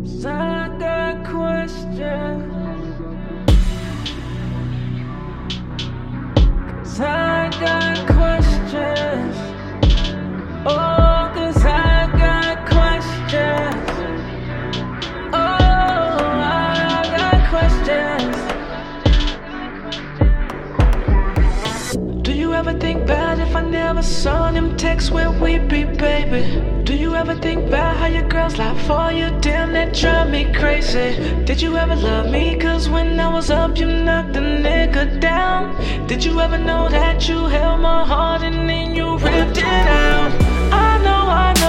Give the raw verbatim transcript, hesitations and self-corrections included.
'Cause I got questions. 'Cause I got questions. Oh, 'cause I got questions. Oh, I got questions. Do you ever think bad if I never saw them texts where we be, baby? Do you ever think bad how your girls lie for you? Damn, that drive me crazy. Did you ever love me? Cause when I was up, you knocked a nigga down. Did you ever know that you held my heart and then you ripped it out? I know I